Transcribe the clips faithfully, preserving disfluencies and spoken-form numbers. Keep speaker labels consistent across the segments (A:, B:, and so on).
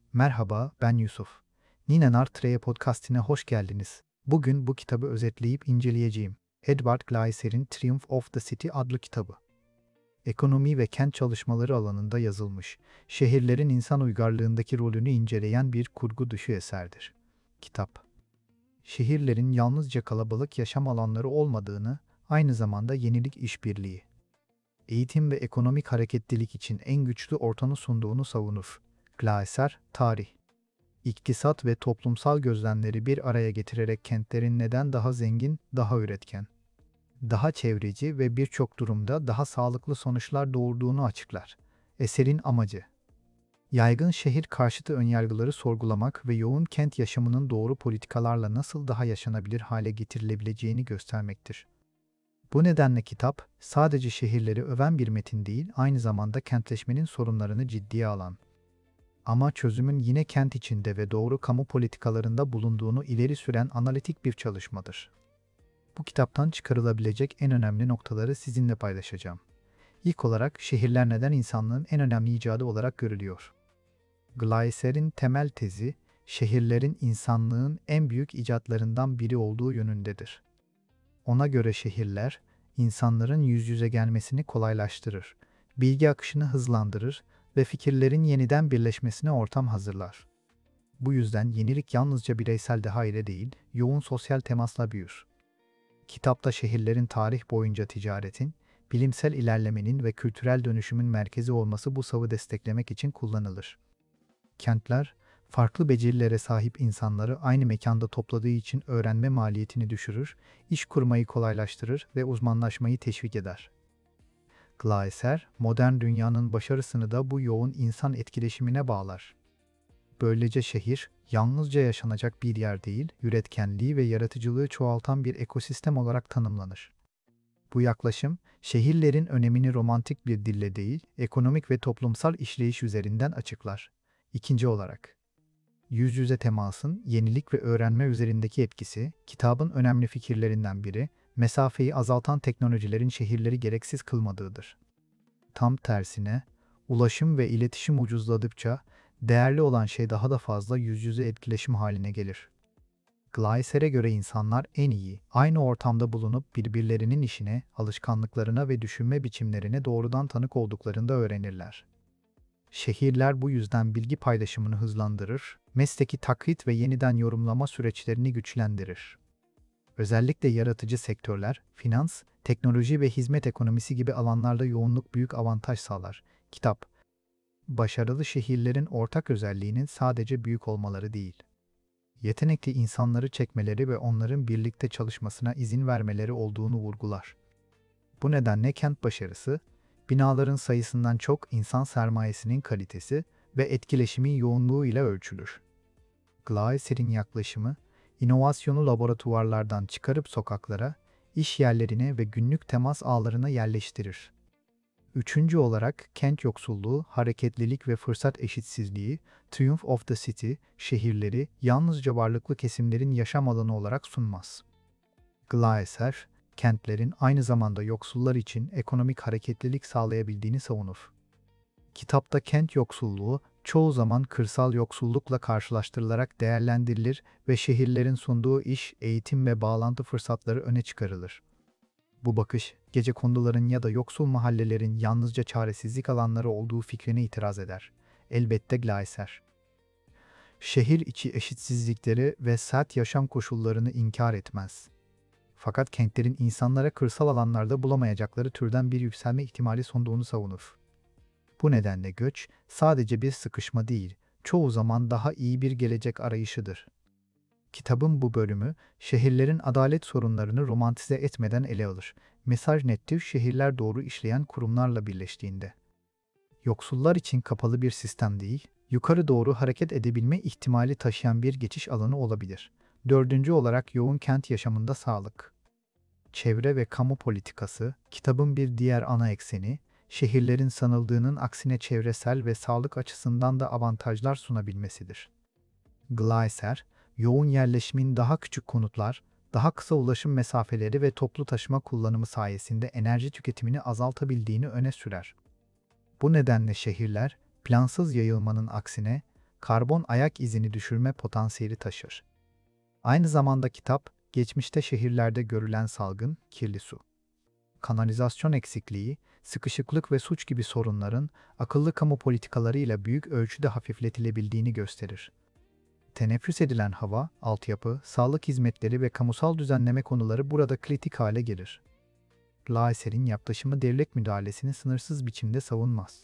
A: Merhaba, ben Yusuf. Nine Nartreye podcastine hoş geldiniz. Bugün bu kitabı özetleyip inceleyeceğim. Edward Gleiser'in Triumph of the City adlı kitabı. Ekonomi ve kent çalışmaları alanında yazılmış, şehirlerin insan uygarlığındaki rolünü inceleyen bir kurgu dışı eserdir. Kitap, şehirlerin yalnızca kalabalık yaşam alanları olmadığını, aynı zamanda yenilik işbirliği, eğitim ve ekonomik hareketlilik için en güçlü ortamı sunduğunu savunur. Gleiser, tarih, İktisat ve toplumsal gözlemleri bir araya getirerek kentlerin neden daha zengin, daha üretken, daha çevreci ve birçok durumda daha sağlıklı sonuçlar doğurduğunu açıklar. Eserin amacı, yaygın şehir karşıtı önyargıları sorgulamak ve yoğun kent yaşamının doğru politikalarla nasıl daha yaşanabilir hale getirilebileceğini göstermektir. Bu nedenle kitap, sadece şehirleri öven bir metin değil, aynı zamanda kentleşmenin sorunlarını ciddiye alan, ama çözümün yine kent içinde ve doğru kamu politikalarında bulunduğunu ileri süren analitik bir çalışmadır. Bu kitaptan çıkarılabilecek en önemli noktaları sizinle paylaşacağım. İlk olarak şehirler neden insanlığın en önemli icadı olarak görülüyor? Gleiser'in temel tezi, şehirlerin insanlığın en büyük icatlarından biri olduğu yönündedir. Ona göre şehirler, insanların yüz yüze gelmesini kolaylaştırır, bilgi akışını hızlandırır ve fikirlerin yeniden birleşmesine ortam hazırlar. Bu yüzden yenilik yalnızca bireysel deha ile değil, yoğun sosyal temasla büyür. Kitapta şehirlerin tarih boyunca ticaretin, bilimsel ilerlemenin ve kültürel dönüşümün merkezi olması bu savı desteklemek için kullanılır. Kentler, farklı becerilere sahip insanları aynı mekanda topladığı için öğrenme maliyetini düşürür, iş kurmayı kolaylaştırır ve uzmanlaşmayı teşvik eder. Gleiser, modern dünyanın başarısını da bu yoğun insan etkileşimine bağlar. Böylece şehir, yalnızca yaşanacak bir yer değil, üretkenliği ve yaratıcılığı çoğaltan bir ekosistem olarak tanımlanır. Bu yaklaşım, şehirlerin önemini romantik bir dille değil, ekonomik ve toplumsal işleyiş üzerinden açıklar. İkinci olarak, yüz yüze temasın yenilik ve öğrenme üzerindeki etkisi, kitabın önemli fikirlerinden biri, mesafeyi azaltan teknolojilerin şehirleri gereksiz kılmadığıdır. Tam tersine, ulaşım ve iletişim ucuzladıkça, değerli olan şey daha da fazla yüz yüze etkileşim haline gelir. Gleiser'e göre insanlar en iyi, aynı ortamda bulunup birbirlerinin işine, alışkanlıklarına ve düşünme biçimlerine doğrudan tanık olduklarında öğrenirler. Şehirler bu yüzden bilgi paylaşımını hızlandırır, mesleki taklit ve yeniden yorumlama süreçlerini güçlendirir. Özellikle yaratıcı sektörler, finans, teknoloji ve hizmet ekonomisi gibi alanlarda yoğunluk büyük avantaj sağlar. Kitap, başarılı şehirlerin ortak özelliğinin sadece büyük olmaları değil, yetenekli insanları çekmeleri ve onların birlikte çalışmasına izin vermeleri olduğunu vurgular. Bu nedenle kent başarısı, binaların sayısından çok insan sermayesinin kalitesi ve etkileşimin yoğunluğu ile ölçülür. Gleiser'in yaklaşımı, inovasyonu laboratuvarlardan çıkarıp sokaklara, iş yerlerine ve günlük temas ağlarına yerleştirir. Üçüncü olarak kent yoksulluğu, hareketlilik ve fırsat eşitsizliği, Triumph of the City, şehirleri yalnızca varlıklı kesimlerin yaşam alanı olarak sunmaz. Gleiser, kentlerin aynı zamanda yoksullar için ekonomik hareketlilik sağlayabildiğini savunur. Kitapta kent yoksulluğu çoğu zaman kırsal yoksullukla karşılaştırılarak değerlendirilir ve şehirlerin sunduğu iş, eğitim ve bağlantı fırsatları öne çıkarılır. Bu bakış, gecekonduların ya da yoksul mahallelerin yalnızca çaresizlik alanları olduğu fikrine itiraz eder. Elbette Gleiser, şehir içi eşitsizlikleri ve sert yaşam koşullarını inkar etmez. Fakat kentlerin insanlara kırsal alanlarda bulamayacakları türden bir yükselme ihtimali sunduğunu savunur. Bu nedenle göç sadece bir sıkışma değil, çoğu zaman daha iyi bir gelecek arayışıdır. Kitabın bu bölümü, şehirlerin adalet sorunlarını romantize etmeden ele alır. Mesaj nettir, şehirler doğru işleyen kurumlarla birleştiğinde. Yoksullar için kapalı bir sistem değil, yukarı doğru hareket edebilme ihtimali taşıyan bir geçiş alanı olabilir. Dördüncü olarak yoğun kent yaşamında sağlık, çevre ve kamu politikası, kitabın bir diğer ana ekseni, şehirlerin sanıldığının aksine çevresel ve sağlık açısından da avantajlar sunabilmesidir. Gleiser, yoğun yerleşimin daha küçük konutlar, daha kısa ulaşım mesafeleri ve toplu taşıma kullanımı sayesinde enerji tüketimini azaltabildiğini öne sürer. Bu nedenle şehirler, plansız yayılmanın aksine, karbon ayak izini düşürme potansiyeli taşır. Aynı zamanda kitap, geçmişte şehirlerde görülen salgın, kirli su, kanalizasyon eksikliği, sıkışıklık ve suç gibi sorunların akıllı kamu politikalarıyla büyük ölçüde hafifletilebildiğini gösterir. Teneffüs edilen hava, altyapı, sağlık hizmetleri ve kamusal düzenleme konuları burada kritik hale gelir. Gleiser'in yaklaşımı devlet müdahalesini sınırsız biçimde savunmaz.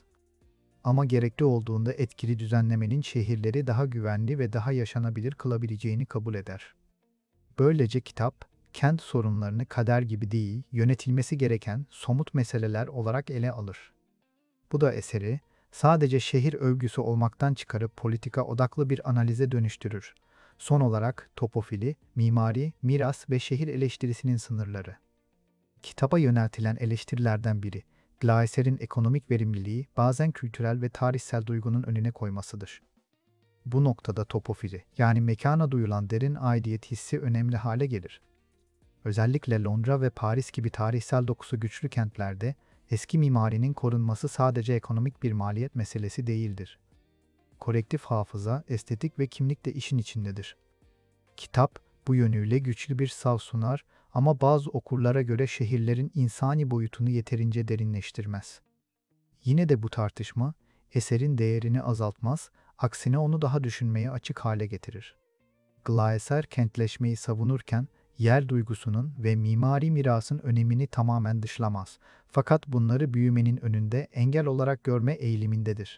A: Ama gerekli olduğunda etkili düzenlemenin şehirleri daha güvenli ve daha yaşanabilir kılabileceğini kabul eder. Böylece kitap, kent sorunlarını kader gibi değil, yönetilmesi gereken somut meseleler olarak ele alır. Bu da eseri, sadece şehir övgüsü olmaktan çıkarıp politika odaklı bir analize dönüştürür. Son olarak topofili, mimari, miras ve şehir eleştirisinin sınırları. Kitaba yöneltilen eleştirilerden biri, Gleiser'in ekonomik verimliliği bazen kültürel ve tarihsel duygunun önüne koymasıdır. Bu noktada topofili, yani mekana duyulan derin aidiyet hissi önemli hale gelir. Özellikle Londra ve Paris gibi tarihsel dokusu güçlü kentlerde, eski mimarinin korunması sadece ekonomik bir maliyet meselesi değildir. Kolektif hafıza, estetik ve kimlik de işin içindedir. Kitap, bu yönüyle güçlü bir sav sunar ama bazı okurlara göre şehirlerin insani boyutunu yeterince derinleştirmez. Yine de bu tartışma, eserin değerini azaltmaz, aksine onu daha düşünmeye açık hale getirir. Gleiser kentleşmeyi savunurken, yer duygusunun ve mimari mirasın önemini tamamen dışlamaz. Fakat bunları büyümenin önünde engel olarak görme eğilimindedir.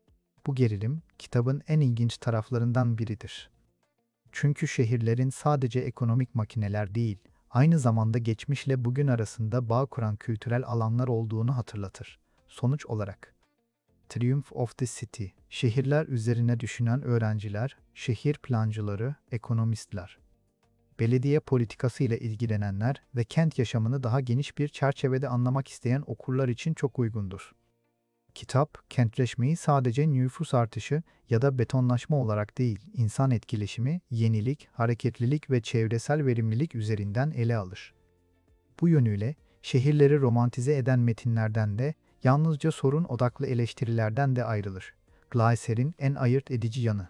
A: Bu gerilim, kitabın en ilginç taraflarından biridir. Çünkü şehirlerin sadece ekonomik makineler değil, aynı zamanda geçmişle bugün arasında bağ kuran kültürel alanlar olduğunu hatırlatır. Sonuç olarak, Triumph of the City, şehirler üzerine düşünen öğrenciler, şehir plancıları, ekonomistler, belediye politikası ile ilgilenenler ve kent yaşamını daha geniş bir çerçevede anlamak isteyen okurlar için çok uygundur. Kitap, kentleşmeyi sadece nüfus artışı ya da betonlaşma olarak değil, insan etkileşimi, yenilik, hareketlilik ve çevresel verimlilik üzerinden ele alır. Bu yönüyle, şehirleri romantize eden metinlerden de, yalnızca sorun odaklı eleştirilerden de ayrılır. Gleiser'in en ayırt edici yanı.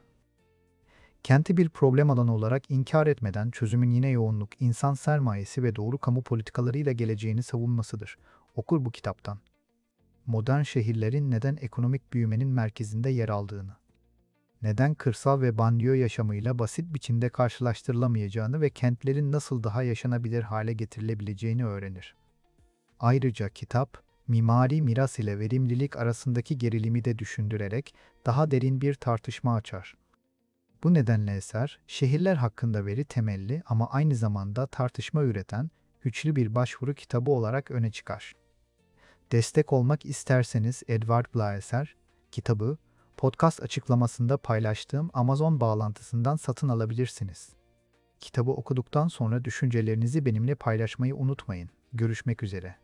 A: Kenti bir problem alanı olarak inkar etmeden çözümün yine yoğunluk, insan sermayesi ve doğru kamu politikalarıyla geleceğini savunmasıdır. Okur bu kitaptan, modern şehirlerin neden ekonomik büyümenin merkezinde yer aldığını, neden kırsal ve banliyö yaşamıyla basit biçimde karşılaştırılamayacağını ve kentlerin nasıl daha yaşanabilir hale getirilebileceğini öğrenir. Ayrıca kitap, mimari miras ile verimlilik arasındaki gerilimi de düşündürerek daha derin bir tartışma açar. Bu nedenle eser, şehirler hakkında veri temelli ama aynı zamanda tartışma üreten, güçlü bir başvuru kitabı olarak öne çıkar. Destek olmak isterseniz Edward Gleiser, kitabı, podcast açıklamasında paylaştığım Amazon bağlantısından satın alabilirsiniz. Kitabı okuduktan sonra düşüncelerinizi benimle paylaşmayı unutmayın. Görüşmek üzere.